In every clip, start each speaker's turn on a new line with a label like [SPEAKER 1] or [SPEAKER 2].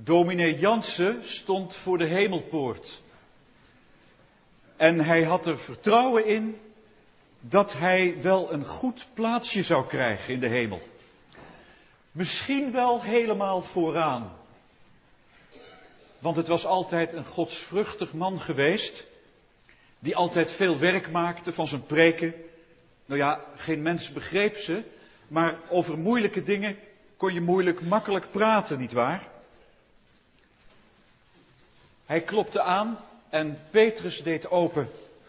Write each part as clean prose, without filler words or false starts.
[SPEAKER 1] Dominee Jansen stond voor de hemelpoort. En hij had er vertrouwen in dat hij wel een goed plaatsje zou krijgen in de hemel. Misschien wel helemaal vooraan. Want het was altijd een godsvruchtig man geweest, die altijd veel werk maakte van zijn preken. Nou ja, geen mens begreep ze, maar over moeilijke dingen kon je makkelijk praten, nietwaar? Hij klopte aan en Petrus deed open.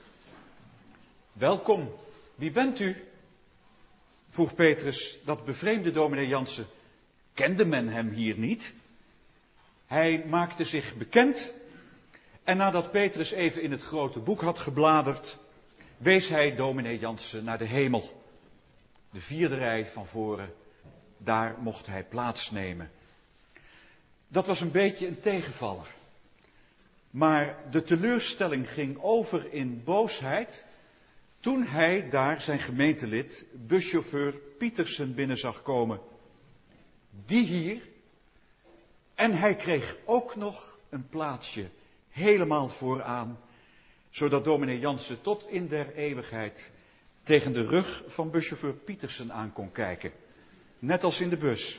[SPEAKER 1] Welkom, wie bent u? Vroeg Petrus, dat bevreemde dominee Jansen. Kende men hem hier niet? Hij maakte zich bekend en nadat Petrus even in het grote boek had gebladerd, wees hij dominee Jansen naar de hemel. De 4e rij van voren, daar mocht hij plaatsnemen. Dat was een beetje een tegenvaller. Maar de teleurstelling ging over in boosheid toen hij daar zijn gemeentelid, buschauffeur Pietersen, binnen zag komen. Die hier. En hij kreeg ook nog een plaatsje helemaal vooraan, zodat dominee Jansen tot in der eeuwigheid tegen de rug van buschauffeur Pietersen aan kon kijken. Net als in de bus.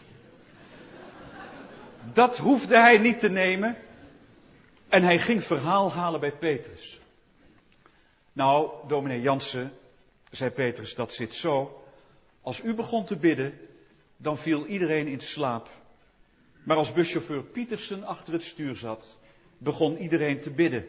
[SPEAKER 1] Dat hoefde hij niet te nemen. En hij ging verhaal halen bij Petrus. Nou, dominee Jansen, zei Petrus, dat zit zo. Als u begon te bidden, dan viel iedereen in slaap. Maar als buschauffeur Pietersen achter het stuur zat, begon iedereen te bidden.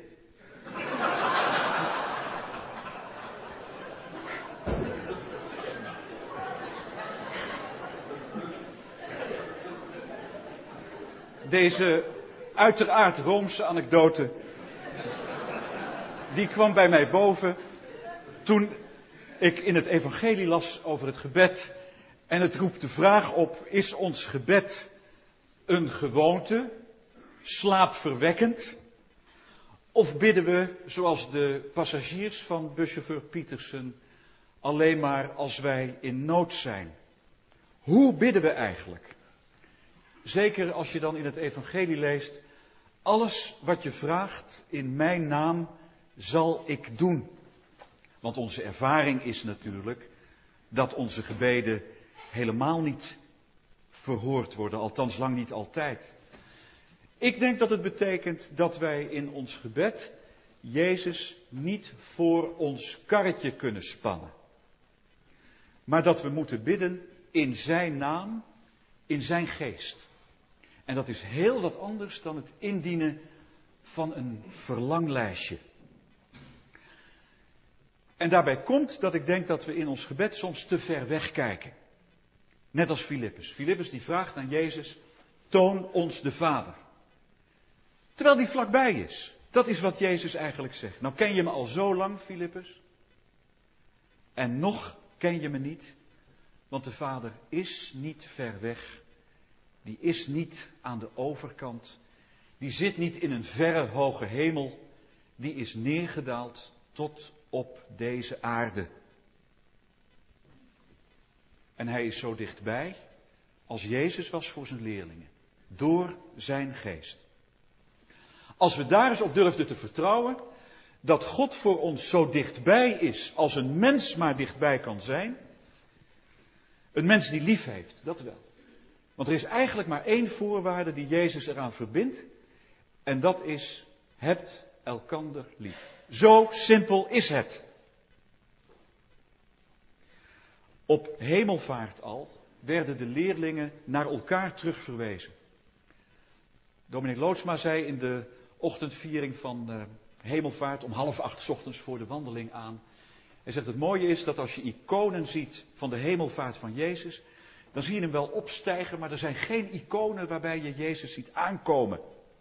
[SPEAKER 1] Deze uiteraard Roomse anekdote, die kwam bij mij boven toen ik in het evangelie las over het gebed. En het roept de vraag op, is ons gebed een gewoonte, slaapverwekkend? Of bidden we, zoals de passagiers van buschauffeur Pietersen, alleen maar als wij in nood zijn? Hoe bidden we eigenlijk? Zeker als je dan in het evangelie leest, alles wat je vraagt in mijn naam zal ik doen. Want onze ervaring is natuurlijk dat onze gebeden helemaal niet verhoord worden, althans lang niet altijd. Ik denk dat het betekent dat wij in ons gebed Jezus niet voor ons karretje kunnen spannen. Maar dat we moeten bidden in zijn naam, in zijn geest. En dat is heel wat anders dan het indienen van een verlanglijstje. En daarbij komt dat ik denk dat we in ons gebed soms te ver wegkijken. Net als Filippus. Filippus die vraagt aan Jezus, toon ons de Vader. Terwijl die vlakbij is. Dat is wat Jezus eigenlijk zegt. Nou ken je me al zo lang, Filippus. En nog ken je me niet. Want de Vader is niet ver weg. Die is niet aan de overkant. Die zit niet in een verre hoge hemel. Die is neergedaald tot op deze aarde. En hij is zo dichtbij als Jezus was voor zijn leerlingen. Door zijn geest. Als we daar eens op durfden te vertrouwen, dat God voor ons zo dichtbij is als een mens maar dichtbij kan zijn. Een mens die lief heeft, dat wel. Want er is eigenlijk maar één voorwaarde die Jezus eraan verbindt. En dat is, hebt elkander lief. Zo simpel is het. Op hemelvaart al werden de leerlingen naar elkaar terugverwezen. Dominee Loodsma zei in de ochtendviering van hemelvaart om 7:30 's ochtends voor de wandeling aan. Hij zegt, het mooie is dat als je iconen ziet van de hemelvaart van Jezus, dan zie je hem wel opstijgen, maar er zijn geen iconen waarbij je Jezus ziet aankomen.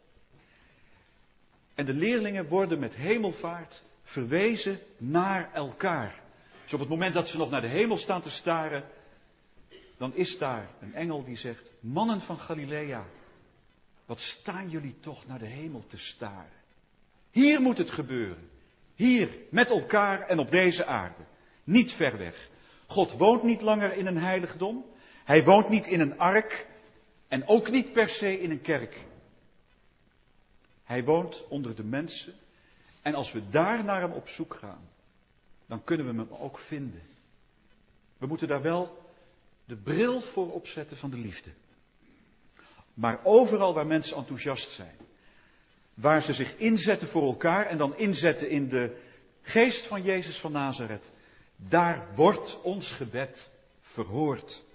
[SPEAKER 1] En de leerlingen worden met hemelvaart verwezen naar elkaar. Dus op het moment dat ze nog naar de hemel staan te staren, dan is daar een engel die zegt, mannen van Galilea, wat staan jullie toch naar de hemel te staren? Hier moet het gebeuren. Hier, met elkaar en op deze aarde. Niet ver weg. God woont niet langer in een heiligdom. Hij woont niet in een ark. En ook niet per se in een kerk. Hij woont onder de mensen. En als we daar naar hem op zoek gaan, dan kunnen we hem ook vinden. We moeten daar wel de bril voor opzetten van de liefde. Maar overal waar mensen enthousiast zijn, waar ze zich inzetten voor elkaar en dan inzetten in de geest van Jezus van Nazareth, daar wordt ons gebed verhoord.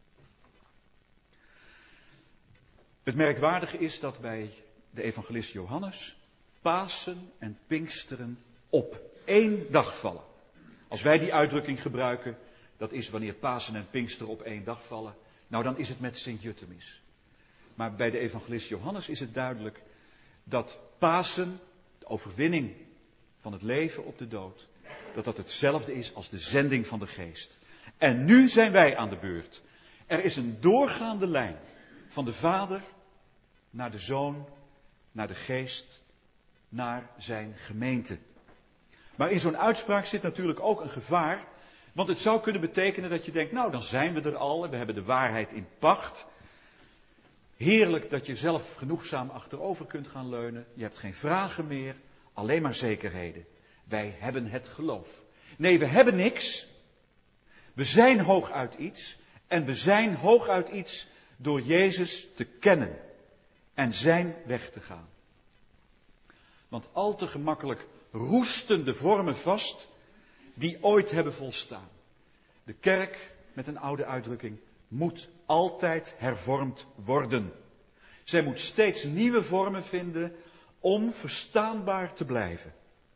[SPEAKER 1] Het merkwaardige is dat bij de evangelist Johannes Pasen en Pinksteren op één dag vallen. Als wij die uitdrukking gebruiken, dat is wanneer Pasen en Pinksteren op één dag vallen, nou dan is het met Sint-Jutemis. Maar bij de evangelist Johannes is het duidelijk dat Pasen, de overwinning van het leven op de dood, dat dat hetzelfde is als de zending van de Geest. En nu zijn wij aan de beurt. Er is een doorgaande lijn van de Vader naar de Zoon, naar de Geest, naar zijn gemeente. Maar in zo'n uitspraak zit natuurlijk ook een gevaar, want het zou kunnen betekenen dat je denkt, nou dan zijn we er al en we hebben de waarheid in pacht. Heerlijk dat je zelf genoegzaam achterover kunt gaan leunen. Je hebt geen vragen meer, alleen maar zekerheden. Wij hebben het geloof. Nee, we hebben niks. We zijn hooguit iets. En we zijn hooguit iets door Jezus te kennen. En zijn weg te gaan. Want al te gemakkelijk roesten de vormen vast die ooit hebben volstaan. De kerk, met een oude uitdrukking, moet altijd hervormd worden. Zij moet steeds nieuwe vormen vinden om verstaanbaar te blijven.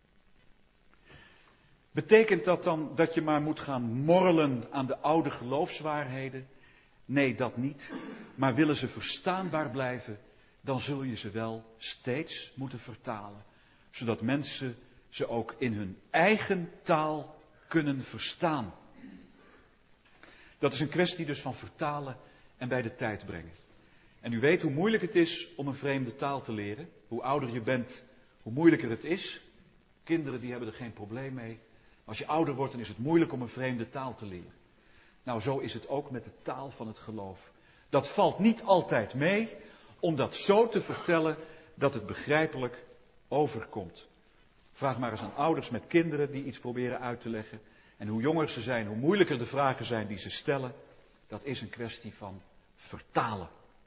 [SPEAKER 1] Betekent dat dan dat je maar moet gaan morrelen aan de oude geloofswaarheden? Nee, dat niet. Maar willen ze verstaanbaar blijven, dan zul je ze wel steeds moeten vertalen. Zodat mensen ze ook in hun eigen taal kunnen verstaan. Dat is een kwestie dus van vertalen en bij de tijd brengen. En u weet hoe moeilijk het is om een vreemde taal te leren. Hoe ouder je bent, hoe moeilijker het is. Kinderen die hebben er geen probleem mee. Als je ouder wordt, dan is het moeilijk om een vreemde taal te leren. Nou, zo is het ook met de taal van het geloof. Dat valt niet altijd mee, om dat zo te vertellen dat het begrijpelijk overkomt. Vraag maar eens aan ouders met kinderen die iets proberen uit te leggen. En hoe jonger ze zijn, hoe moeilijker de vragen zijn die ze stellen. Dat is een kwestie van vertalen.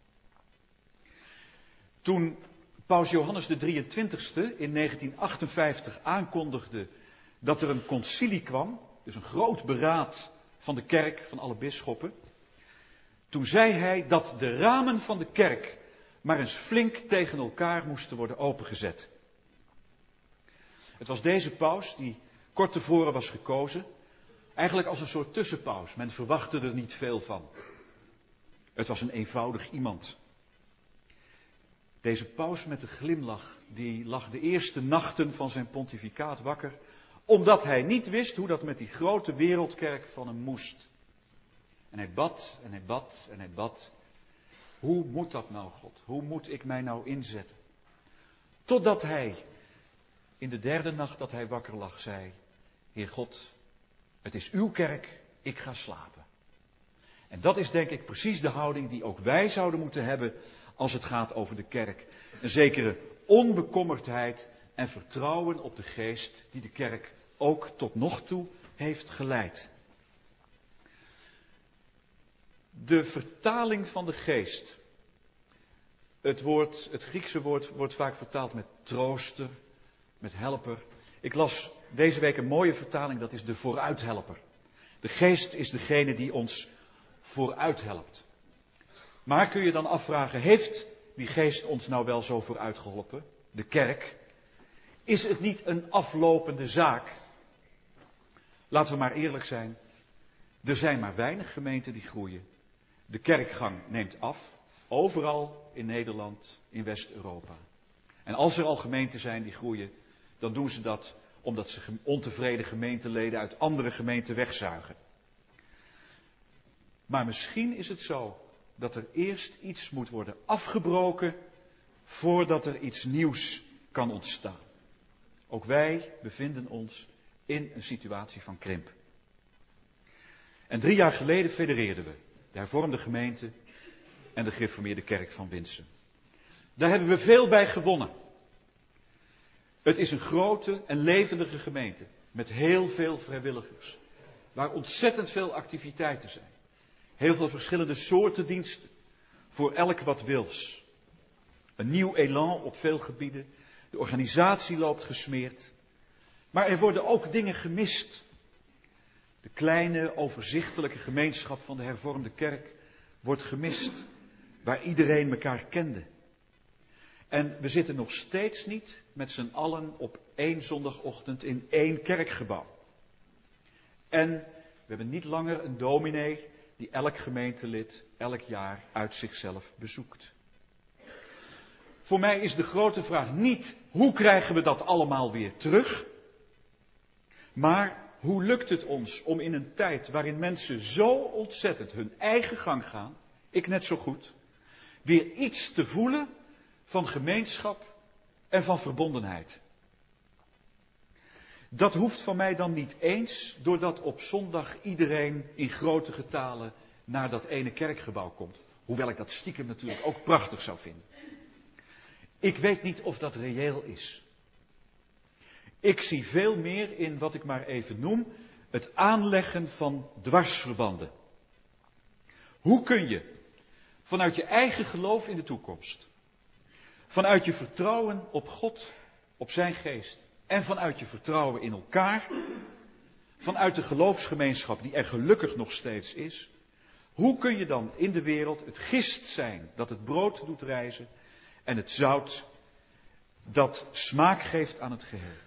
[SPEAKER 1] Toen paus Johannes de 23e in 1958 aankondigde dat er een concilie kwam, dus een groot beraad van de kerk, van alle bisschoppen. Toen zei hij dat de ramen van de kerk maar eens flink tegen elkaar moesten worden opengezet. Het was deze paus die kort tevoren was gekozen, eigenlijk als een soort tussenpaus. Men verwachtte er niet veel van. Het was een eenvoudig iemand. Deze paus met de glimlach, die lag de eerste nachten van zijn pontificaat wakker, omdat hij niet wist hoe dat met die grote wereldkerk van hem moest. En hij bad en hij bad en hij bad. Hoe moet dat nou, God? Hoe moet ik mij nou inzetten? Totdat hij in de derde nacht dat hij wakker lag zei, Heer God, het is uw kerk, ik ga slapen. En dat is denk ik precies de houding die ook wij zouden moeten hebben als het gaat over de kerk. Een zekere onbekommerdheid en vertrouwen op de geest die de kerk ook tot nog toe heeft geleid. De vertaling van de geest. Het Griekse woord wordt vaak vertaald met trooster, met helper. Ik las deze week een mooie vertaling, dat is de vooruithelper. De geest is degene die ons vooruit helpt. Maar kun je dan afvragen, heeft die geest ons nou wel zo vooruit geholpen? De kerk? Is het niet een aflopende zaak? Laten we maar eerlijk zijn. Er zijn maar weinig gemeenten die groeien. De kerkgang neemt af. Overal in Nederland, in West-Europa. En als er al gemeenten zijn die groeien, dan doen ze dat omdat ze ontevreden gemeenteleden uit andere gemeenten wegzuigen. Maar misschien is het zo dat er eerst iets moet worden afgebroken voordat er iets nieuws kan ontstaan. Ook wij bevinden ons in een situatie van krimp. En 3 jaar geleden federeerden we de hervormde gemeente en de gereformeerde kerk van Winsum. Daar hebben we veel bij gewonnen. Het is een grote en levendige gemeente met heel veel vrijwilligers. Waar ontzettend veel activiteiten zijn. Heel veel verschillende soorten diensten. Voor elk wat wils. Een nieuw elan op veel gebieden. De organisatie loopt gesmeerd. Maar er worden ook dingen gemist. De kleine, overzichtelijke gemeenschap van de hervormde kerk wordt gemist. Waar iedereen elkaar kende. En we zitten nog steeds niet met z'n allen op één zondagochtend in één kerkgebouw. En we hebben niet langer een dominee die elk gemeentelid elk jaar uit zichzelf bezoekt. Voor mij is de grote vraag niet hoe krijgen we dat allemaal weer terug, maar hoe lukt het ons om in een tijd waarin mensen zo ontzettend hun eigen gang gaan, ik net zo goed, weer iets te voelen van gemeenschap en van verbondenheid. Dat hoeft van mij dan niet eens doordat op zondag iedereen in grote getalen naar dat ene kerkgebouw komt. Hoewel ik dat stiekem natuurlijk ook prachtig zou vinden. Ik weet niet of dat reëel is. Ik zie veel meer in wat ik maar even noem het aanleggen van dwarsverbanden. Hoe kun je vanuit je eigen geloof in de toekomst, vanuit je vertrouwen op God, op zijn geest en vanuit je vertrouwen in elkaar, vanuit de geloofsgemeenschap die er gelukkig nog steeds is, hoe kun je dan in de wereld het gist zijn dat het brood doet rijzen en het zout dat smaak geeft aan het geheel?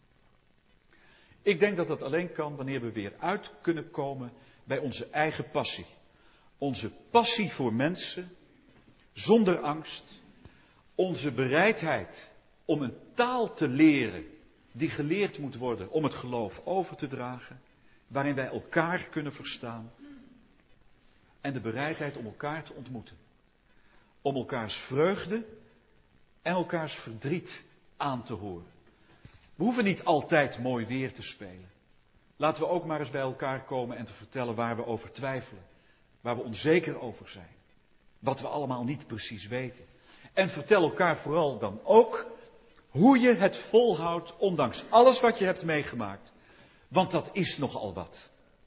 [SPEAKER 1] Ik denk dat dat alleen kan wanneer we weer uit kunnen komen bij onze eigen passie. Onze passie voor mensen, zonder angst. Onze bereidheid om een taal te leren die geleerd moet worden om het geloof over te dragen. Waarin wij elkaar kunnen verstaan. En de bereidheid om elkaar te ontmoeten. Om elkaars vreugde en elkaars verdriet aan te horen. We hoeven niet altijd mooi weer te spelen. Laten we ook maar eens bij elkaar komen en te vertellen waar we over twijfelen. Waar we onzeker over zijn. Wat we allemaal niet precies weten. En vertel elkaar vooral dan ook hoe je het volhoudt ondanks alles wat je hebt meegemaakt. Want dat is nogal wat.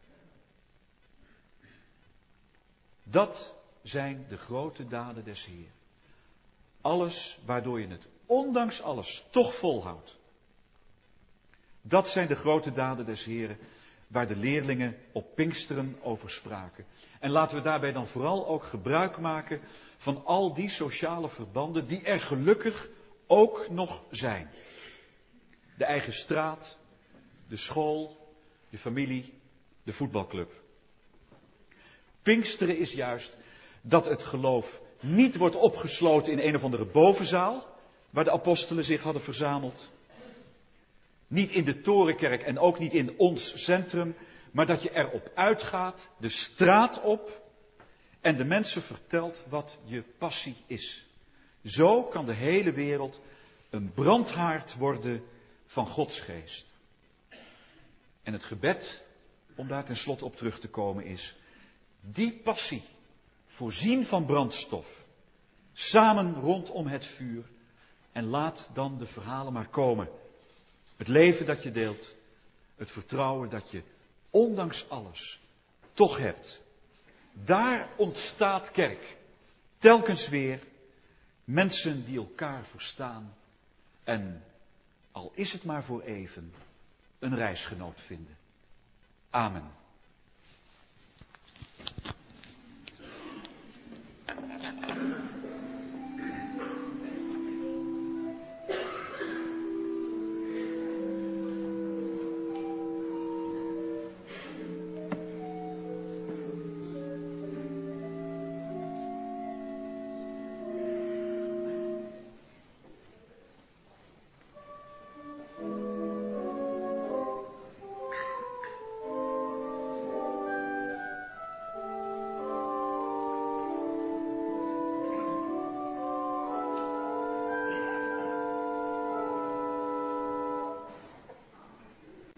[SPEAKER 1] Dat zijn de grote daden des Heeren. Alles waardoor je het ondanks alles toch volhoudt. Dat zijn de grote daden des Heeren waar de leerlingen op Pinksteren over spraken. En laten we daarbij dan vooral ook gebruik maken van al die sociale verbanden die er gelukkig ook nog zijn. De eigen straat, de school, de familie, de voetbalclub. Pinksteren is juist dat het geloof niet wordt opgesloten in een of andere bovenzaal, waar de apostelen zich hadden verzameld. Niet in de Torenkerk en ook niet in ons centrum, maar dat je erop uitgaat, de straat op, en de mensen vertelt wat je passie is. Zo kan de hele wereld een brandhaard worden van Gods geest. En het gebed, om daar tenslotte op terug te komen, is die passie, voorzien van brandstof, samen rondom het vuur, en laat dan de verhalen maar komen. Het leven dat je deelt, het vertrouwen dat je ondanks alles toch hebt. Daar ontstaat kerk. Telkens weer mensen die elkaar verstaan en, al is het maar voor even, een reisgenoot vinden. Amen.